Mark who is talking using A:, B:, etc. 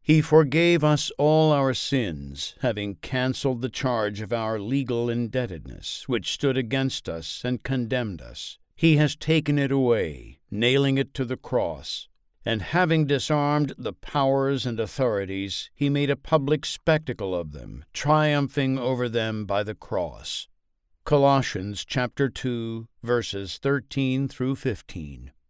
A: He forgave us all our sins, having canceled the charge of our legal indebtedness, which stood against us and condemned us. He has taken it away, nailing it to the cross. And having disarmed the powers and authorities, he made a public spectacle of them, triumphing over them by the cross. Colossians chapter 2, verses 13 through 15.